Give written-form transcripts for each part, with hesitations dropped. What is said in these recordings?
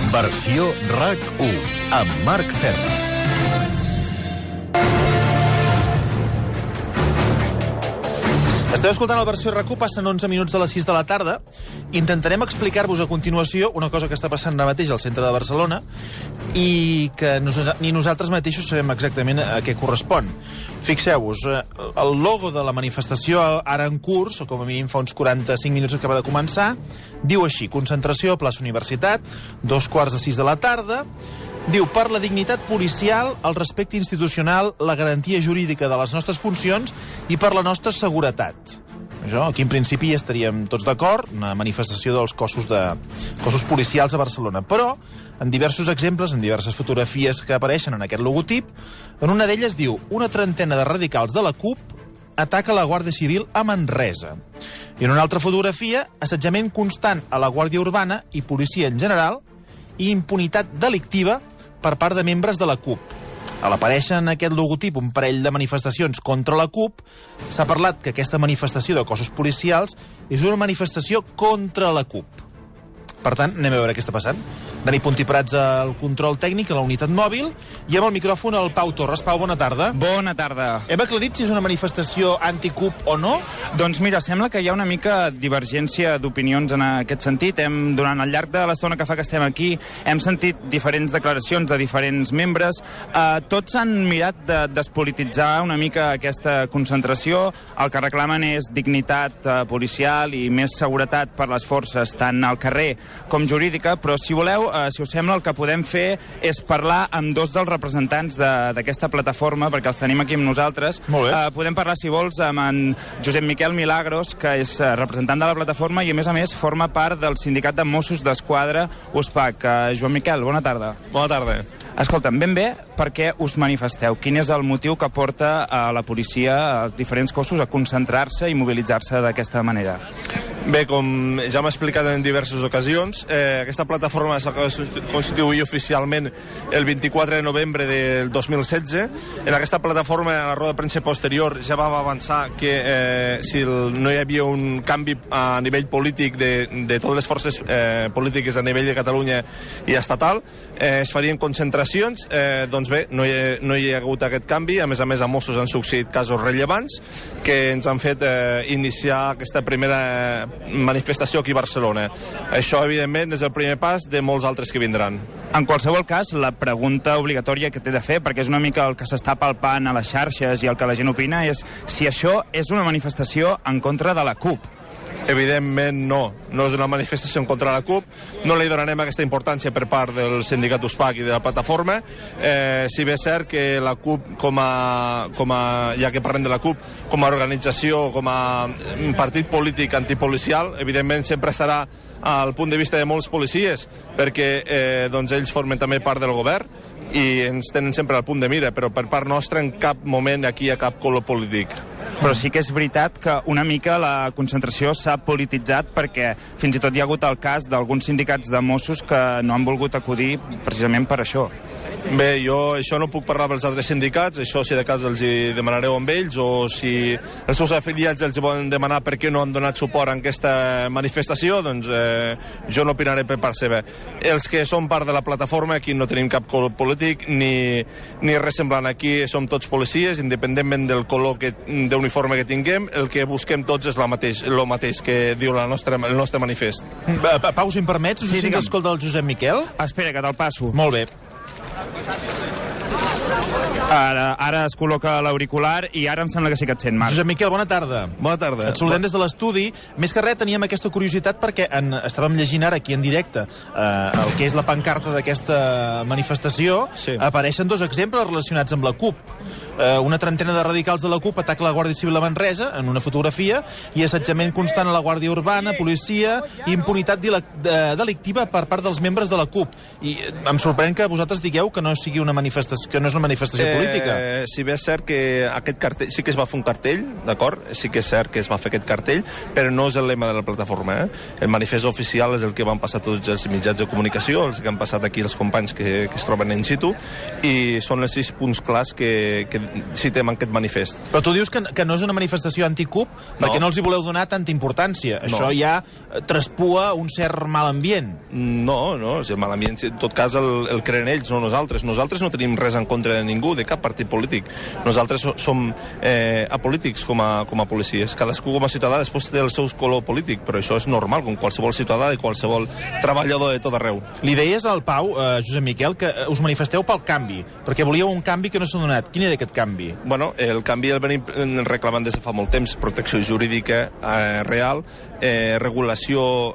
Versió RAC1 amb Marc Serra. Esteu escoltant la versió RAC1, passen 11 minuts de les 6 de la tarda. Intentarem explicar-vos a continuació una cosa que està passant ara mateix al centre de Barcelona i que ni nosaltres mateixos sabem exactament a què correspon. Fixeu-vos, el logo de la manifestació ara en curs, o com a mínim fa uns 45 minuts que acaba de començar, diu així: concentració a plaça Universitat, 5:45 de la tarda. Diu, per la dignitat policial, el respecte institucional, la garantia jurídica de les nostres funcions i per la nostra seguretat. Això, aquí en principi ja estaríem tots d'acord, una manifestació dels cossos policials a Barcelona. Però, en diversos exemples, en diverses fotografies que apareixen en aquest logotip, en una d'elles diu: una trentena de radicals de la CUP ataca la Guàrdia Civil a Manresa. I en una altra fotografia, assetjament constant a la Guàrdia Urbana i policia en general i impunitat delictiva per part de membres de la CUP. A l'aparèixer en aquest logotip un parell de manifestacions contra la CUP, s'ha parlat que aquesta manifestació de cossos policials és una manifestació contra la CUP. Per tant, anem a veure què està passant. Dani Puntiprats al control tècnic, a la unitat mòbil, i amb el micròfon el Pau Torres. Pau, bona tarda. Bona tarda. Hem aclarit si és una manifestació anti-CUP o no? Doncs mira, sembla que hi ha una mica divergència d'opinions en aquest sentit. Durant el llarg de l'estona que fa que estem aquí, hem sentit diferents declaracions de diferents membres. Tots han mirat de despolititzar una mica aquesta concentració. El que reclamen és dignitat policial i més seguretat per les forces, tant al carrer com jurídica, però si voleu, si us sembla, el que podem fer és parlar amb dos dels representants d'aquesta plataforma, perquè els tenim aquí amb nosaltres. Molt bé. Podem parlar, si vols, amb en Josep Miquel Milagros, que és representant de la plataforma i, a més, forma part del sindicat de Mossos d'Esquadra USPAC. Joan Miquel, bona tarda. Bona tarda. Escolta'm, ben bé, per què us manifesteu? Quin és el motiu que porta a la policia, als diferents cossos, a concentrar-se i mobilitzar-se d'aquesta manera? Bé, com ja m'ha explicat en diverses ocasions, aquesta plataforma s'ha constituït oficialment el 24 de novembre del 2016. En aquesta plataforma, a la roda de premsa posterior, ja va avançar que si no hi havia un canvi a nivell polític de totes les forces polítiques a nivell de Catalunya i estatal, es farien concentracions. Doncs bé, no hi ha hagut aquest canvi. A més, a Mossos han succeït casos rellevants que ens han fet iniciar aquesta primera manifestació aquí a Barcelona. Això, evidentment, és el primer pas de molts altres que vindran. En qualsevol cas, la pregunta obligatòria que t'he de fer, perquè és una mica el que s'està palpant a les xarxes i el que la gent opina, és si això és una manifestació en contra de la CUP. Evidentment no és una manifestació en contra de la CUP, no li donarem aquesta importància per part del sindicat USPAC i de la plataforma, si bé és cert que la CUP, ja que parlem de la CUP, com a organització, com a partit polític antipolicial, evidentment sempre estarà al punt de vista de molts policies, perquè doncs ells formen també part del govern i ens tenen sempre al punt de mira, però per part nostra en cap moment aquí hi ha cap color polític. Però sí que és veritat que una mica la concentració s'ha polititzat, perquè fins i tot hi ha hagut el cas d'alguns sindicats de Mossos que no han volgut acudir precisament per això. Bé, jo això no puc parlar pels altres sindicats, això si de cas els hi demanareu amb ells, o si els seus afiliats els volen demanar per què no han donat suport a aquesta manifestació, doncs jo no opinaré per part seva. Els que som part de la plataforma, aquí no tenim cap color polític ni res semblant. Aquí som tots policies, independentment del color d'uniforme que tinguem, el que busquem tots és el mateix que diu el nostre manifest. Pau, si em permets, no sé si ens escolta el Josep Miquel. Espera, que te'l passo. Molt bé. Ara es col·loca l'auricular i ara em sembla que sí que et sent, Marc. Josep Miquel, bona tarda. Bona tarda. Et saludem des de l'estudi. Més que res, teníem aquesta curiositat perquè estàvem llegint ara aquí en directe el que és la pancarta d'aquesta manifestació. Sí. Apareixen dos exemples relacionats amb la CUP. Una trentena de radicals de la CUP ataca la Guàrdia Civil a Manresa, en una fotografia, i assetjament constant a la Guàrdia Urbana, policia, i impunitat delictiva per part dels membres de la CUP. I em sorprèn que vosaltres digueu que no sigui una manifestació, que no és una manifestació política. Si bé és cert que aquest cartell, sí que es va fer un cartell, d'acord? Sí que és cert que es va fer aquest cartell, però no és el lema de la plataforma. El manifest oficial és el que van passar tots els mitjans de comunicació, els que han passat aquí els companys que es troben in situ, i són els 6 punts clars que citem aquest manifest. Però tu dius que no és una manifestació anti-CUP perquè no els hi voleu donar tanta importància. Això ja traspua un cert mal ambient. No, és el mal ambient. En tot cas, el creen ells, no nosaltres. Nosaltres no tenim res en contra de ningú, de cap partit polític. Nosaltres som apolítics com a policies. Cadascú com a ciutadà després té el seu color polític, però això és normal, com qualsevol ciutadà i qualsevol treballador de tot arreu. Li deies al Pau, Josep Miquel, que us manifesteu pel canvi, perquè volíeu un canvi que no s'ha donat. Quin era aquest canvi? Bueno, el canvi el venim reclamant des de fa molt temps. Protecció jurídica real, regulació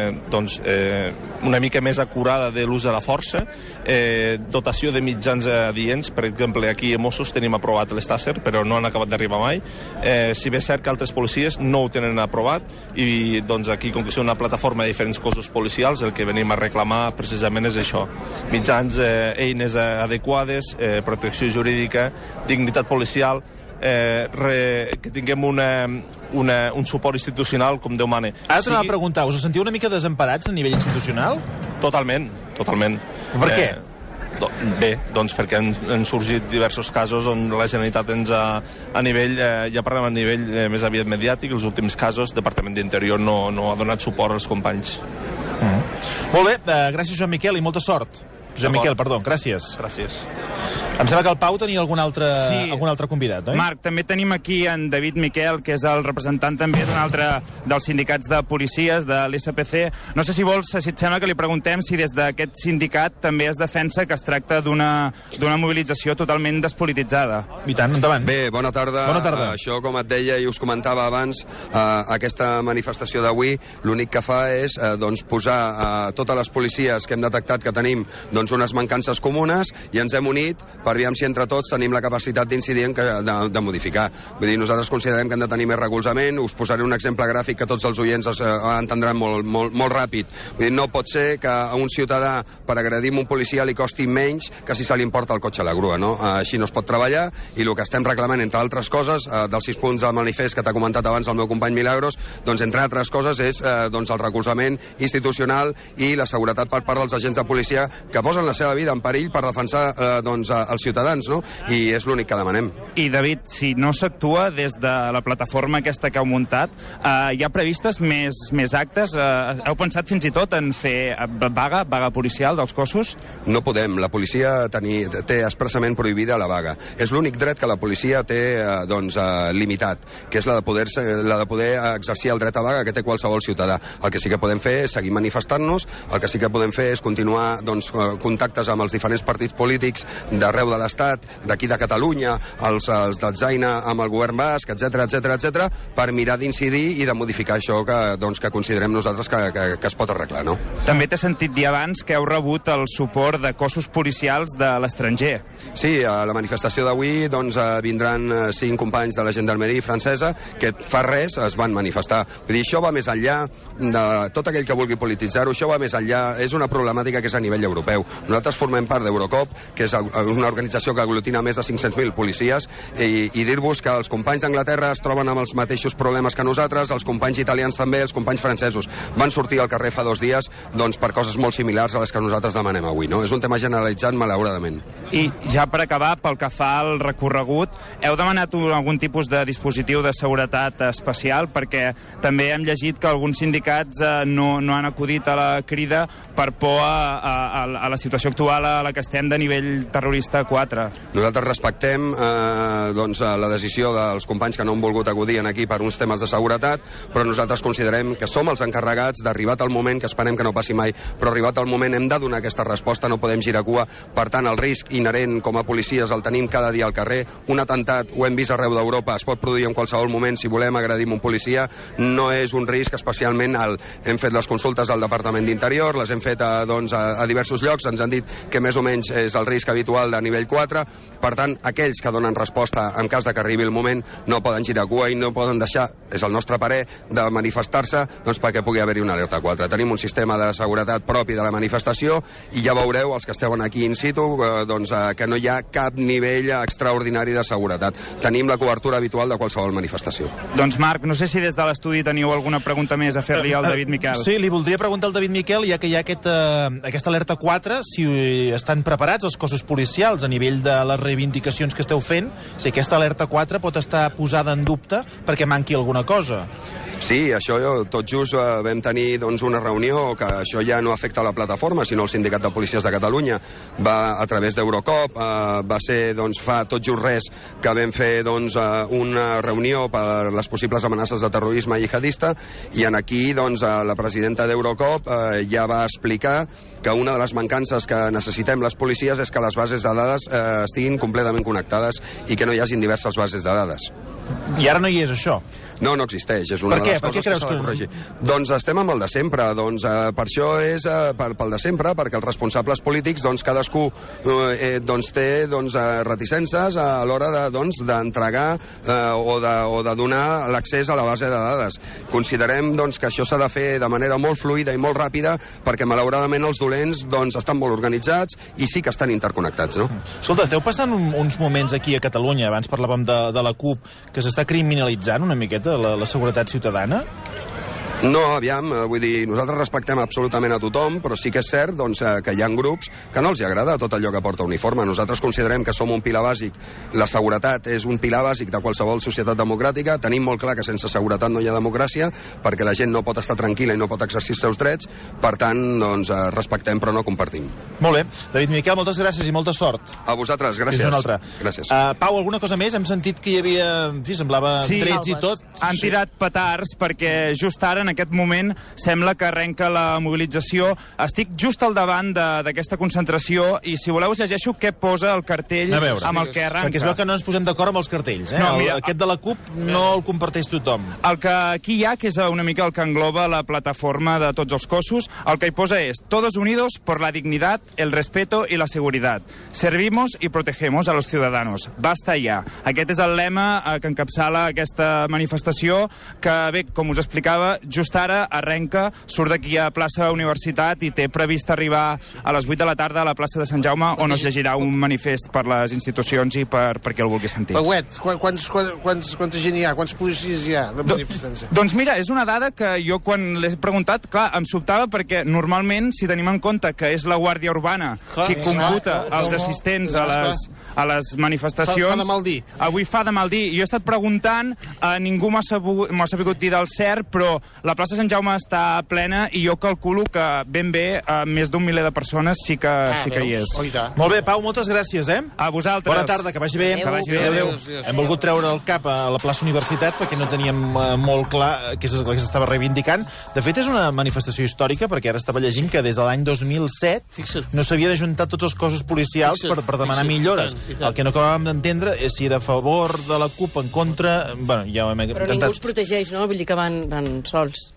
una mica més acurada de l'ús de la força, dotació de mitjans adients. Per exemple, aquí a Mossos tenim aprovat l'Stàser, però no han acabat d'arribar mai. Si bé és cert que altres policies no ho tenen aprovat, i doncs aquí, com que és una plataforma de diferents cossos policials, el que venim a reclamar precisament és això. Mitjans, eines adequades, protecció jurídica, dignitat policial, que tinguem un suport institucional com Déu mane. Ara t'anava a preguntar, us sentiu una mica desemparats a nivell institucional? Totalment. Per què? Bé, doncs perquè han sorgit diversos casos on la Generalitat ens a nivell, ja parlem a nivell més aviat mediàtic, els últims casos, Departament d'Interior no ha donat suport als companys. Molt bé, gràcies Joan Miquel i molta sort. Josep Miquel, perdó, gràcies. Gràcies. Em sembla que el Pau tenia algun altre convidat, oi? Marc, també tenim aquí en David Miquel, que és el representant també d'un altre dels sindicats de policies, de l'SPC. No sé si vols, si et sembla que li preguntem si des d'aquest sindicat també es defensa que es tracta d'una mobilització totalment despolititzada. I tant, endavant. Bé, bona tarda. Bona tarda. Això, com et deia i us comentava abans, aquesta manifestació d'avui l'únic que fa és posar totes les policies que hem detectat que tenim unes mancances comunes i ens hem unit per veure si entre tots tenim la capacitat d'incidir de modificar. Vull dir, nosaltres considerem que hem de tenir més recolzament. Us posaré un exemple gràfic que tots els oients entendran molt ràpid. Vull dir, no pot ser que a un ciutadà per agredir un policia li costi menys que si se li importa el cotxe a la grua, no? Així no es pot treballar i el que estem reclamant, entre altres coses, dels 6 punts del manifest que t'ha comentat abans el meu company Milagros, doncs entre altres coses és el recolzament institucional i la seguretat per part dels agents de policia que posen la seva vida en perill per defensar els ciutadans, no? I és l'únic que demanem. I, David, si no s'actua des de la plataforma aquesta que heu muntat, hi ha previstes més actes? Heu pensat fins i tot en fer vaga policial dels cossos? No podem. La policia té expressament prohibida la vaga. És l'únic dret que la policia té limitat, que és la de poder exercir el dret a vaga que té qualsevol ciutadà. El que sí que podem fer és seguir manifestant-nos, el que sí que podem fer és continuar contactes amb els diferents partits polítics d'arreu de l'Estat, d'aquí de Catalunya, els d'Alzaina amb el govern basc, etc, per mirar d'incidir i de modificar això que considerem nosaltres que es pot arreglar, no? També t'he sentit dir abans que heu rebut el suport de cossos policials de l'estranger. Sí, a la manifestació d'avui vindran 5 companys de la gendarmeria francesa que fa res es van manifestar. Vull dir, això va més enllà de tot aquell que vulgui polititzar-ho, això va més enllà, és una problemàtica que és a nivell europeu. Nosaltres formem part d'Eurocop, que és una organització que aglutina més de 500.000 policies, i dir-vos que els companys d'Anglaterra es troben amb els mateixos problemes que nosaltres, els companys italians també, els companys francesos. Van sortir al carrer fa 2 dies per coses molt similars a les que nosaltres demanem avui, no? És un tema generalitzat, malauradament. I ja per acabar, pel que fa al recorregut, heu demanat algun tipus de dispositiu de seguretat especial? Perquè també hem llegit que alguns sindicats no han acudit a la crida per por a la situació actual a la que estem de nivell terrorista 4. Nosaltres respectem la decisió dels companys que no han volgut acudir aquí per uns temes de seguretat, però nosaltres considerem que som els encarregats d'arribat al moment, que esperem que no passi mai, però arribat al moment hem de donar aquesta resposta, no podem girar cua. Per tant, el risc inherent com a policies el tenim cada dia al carrer. Un atemptat, ho hem vist arreu d'Europa, es pot produir en qualsevol moment si volem agredir un policia. No és un risc especialment alt. Hem fet les consultes al Departament d'Interior, les hem fet a diversos llocs, ens han dit que més o menys és el risc habitual de nivell 4. Per tant, aquells que donen resposta en cas de que arribi el moment no poden girar cua i no poden deixar, és el nostre parer, de manifestar-se perquè pugui haver-hi una alerta 4. Tenim un sistema de seguretat propi de la manifestació i ja veureu, els que esteu aquí in situ, que no hi ha cap nivell extraordinari de seguretat. Tenim la cobertura habitual de qualsevol manifestació. Doncs Marc, no sé si des de l'estudi teniu alguna pregunta més a fer-li al David Miquel. Sí, li voldria preguntar al David Miquel, ja que hi ha aquesta alerta 4, veure si estan preparats els cossos policials a nivell de les reivindicacions que esteu fent, si aquesta alerta 4 pot estar posada en dubte perquè manqui alguna cosa. Sí, això tot just vam tenir una reunió que això ja no afecta la plataforma, sinó el Sindicat de Policies de Catalunya. Va a través d'Eurocop, va ser fa tot just res que vam fer una reunió per les possibles amenaces de terrorisme jihadista, i aquí la presidenta d'Eurocop ja va explicar que una de les mancances que necessitem les policies és que les bases de dades estiguin completament connectades i que no hi hagin diverses bases de dades. I ara no hi és això? No, no existeix. És una de les coses que s'ha de corregir. Doncs estem amb el de sempre. Per això és pel de sempre, perquè els responsables polítics, cadascú té reticències a l'hora d'entregar o de donar l'accés a la base de dades. Considerem que això s'ha de fer de manera molt fluida i molt ràpida, perquè malauradament els dolents estan molt organitzats i sí que estan interconnectats, no? Escolta, esteu passant uns moments aquí a Catalunya, abans parlàvem de la CUP, que s'està criminalitzant una miqueta la seguretat ciutadana? No, aviam, vull dir, nosaltres respectem absolutament a tothom, però sí que és cert que hi ha grups que no els agrada tot allò que porta uniforme. Nosaltres considerem que som un pilar bàsic, la seguretat és un pilar bàsic de qualsevol societat democràtica, tenim molt clar que sense seguretat no hi ha democràcia, perquè la gent no pot estar tranquil·la i no pot exercir els seus drets, per tant, respectem però no compartim. Molt bé. David Miquel, moltes gràcies i molta sort. A vosaltres, gràcies. Fins una altra. Gràcies. Pau, alguna cosa més? Hem sentit que hi havia, en fi, semblava trets i tot. Han tirat petards perquè just ara, en aquest moment, sembla que arrenca la mobilització. Estic just al davant d'aquesta concentració i, si voleu, us llegeixo què posa el cartell amb el que arranca. Perquè es veu que no ens posem d'acord amb els cartells, eh? No, mira, aquest de la CUP no el comparteix tothom. El que aquí hi ha, que és una mica el que engloba la plataforma de tots els cossos, el que hi posa és: todos unidos por la dignidad, el respeto y la seguridad. Servimos y protegemos a los ciudadanos. Basta ya. Aquest és el lema que encapçala aquesta manifestació, que, bé, com us explicava, just ara arrenca, surt d'aquí a plaça Universitat i té previst arribar a les 8 de la tarda a la plaça de Sant Jaume, on es llegirà un manifest per les institucions i per qui el vulgui sentir. Pauet, quanta gent hi ha? Quants policies hi ha de manifestants? Doncs mira, és una dada que jo quan l'he preguntat, clar, em sobtava, perquè normalment, si tenim en compte que és la Guàrdia Urbana qui computa els assistents a les manifestacions... Fa de mal dir. Avui fa de mal dir. Jo he estat preguntant, ningú m'ha sabut dir del cert, però la plaça Sant Jaume està plena i jo calculo que ben bé més d'un miler de persones sí que hi és. Molt bé, Pau, moltes gràcies, eh? A vosaltres. Bona tarda, que vagi bé. Que vagi bé. Adéu. Hem volgut treure el cap a la plaça Universitat perquè no teníem molt clar què és el que s'estava reivindicant. De fet, és una manifestació històrica, perquè ara estava llegint que des de l'any 2007 no s'havien ajuntat tots els cossos policials per demanar millores. El que no acabàvem d'entendre és si era a favor de la CUP, en contra... Bueno, ja ho hem intentat. Però ningú els protegeix, no? Vull dir que van sols.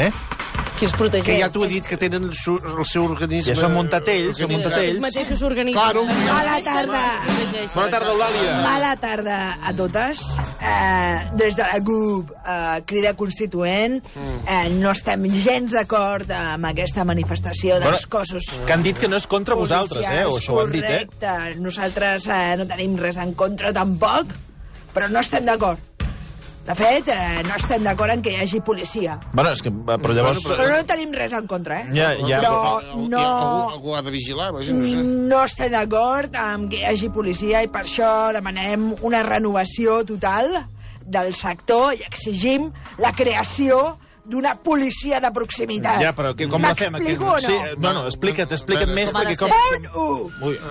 Qui els protegeix? Que ja t'ho he dit, que tenen el seu organisme... Ja s'han muntat ells, Ells mateixos s'organitzen. Claro. Mala tarda. Bona tarda, Eulàlia. Mala tarda a totes. Des de la CUP, Crida Constituent, no estem gens d'acord amb aquesta manifestació dels cossos. Que han dit que no és contra vosaltres, o això ho han dit, Correcte. Nosaltres no tenim res en contra tampoc, però no estem d'acord. De fet, no estem d'acord en que hi hagi policia. Bueno, és que... Però llavors... Però no tenim res en contra, Ja. Però no... Algú ha de vigilar, No estem d'acord amb que hi hagi policia i per això demanem una renovació total del sector i exigim la creació d'una policia de proximitat. Ja, però com la fem? M'explico o no? Sí, bueno, explica't més, perquè com... Punt 1.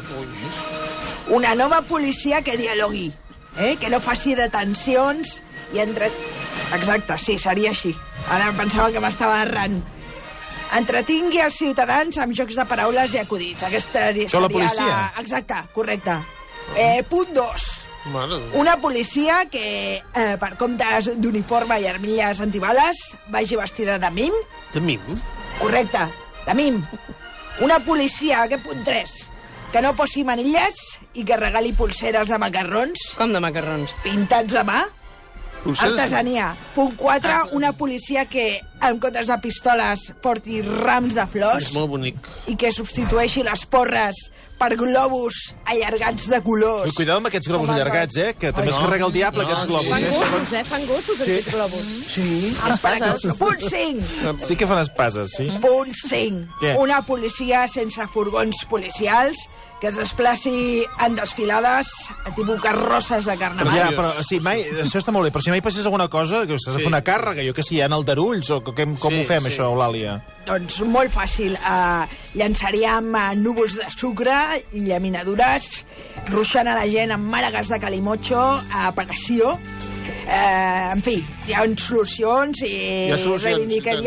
Una nova policia que dialogui, que no faci detencions i Exacte, sí, seria així. Ara pensava que m'estava errant. Entretingui els ciutadans amb jocs de paraules i acudits. Aquesta seria la policia? Exacte, correcte. Punt 2. Una policia que, per comptes d'uniforme i armilles antibales, vagi vestida de mim. De mim? Correcte, de mim. Una policia, aquest punt 3, que no posi manilles i que regali pulseres de macarrons. Com de macarrons? Pintats a mà. Artesania. Punt 4, una policia que en comptes de pistoles, porti rams de flors. És molt bonic. I que substitueixi les porres per globus allargats de colors. Cuidado amb aquests globus allargats, que també es carrega el diable, aquests globus. Fan gossos, fan gossos, aquests globus. Sí. Punt 5. Sí que fan espases, sí. Punt 5. Què? Una policia sense furgons policials que es desplaci en desfilades a tipus carrosses de carnaval. Ja, però sí, mai, això està molt bé, però si mai passés alguna cosa, que s'ha de fer una càrrega, jo que sé, hi ha aldarulls, o com ho fem, això, Eulàlia? Doncs molt fàcil. Llançaríem núvols de sucre, llaminadures, ruixant a la gent amb mànegues de calimocho, a passió. En fi, hi ha solucions i reivindiquem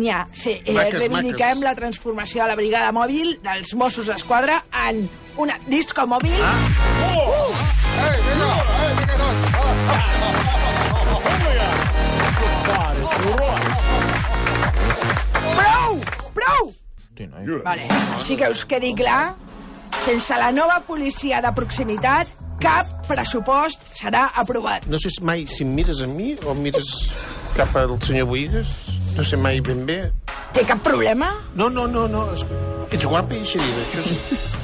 la transformació de la brigada mòbil dels Mossos d'Esquadra en una disco mòbil. Prou! Vale. Així que us quedi clar, sense la nova policia de proximitat, cap pressupost serà aprovat. No sé mai si em mires a mi o mires cap al senyor Boigues. No sé mai ben bé. Té cap problema? No. Ets guapa i xerida, això sí.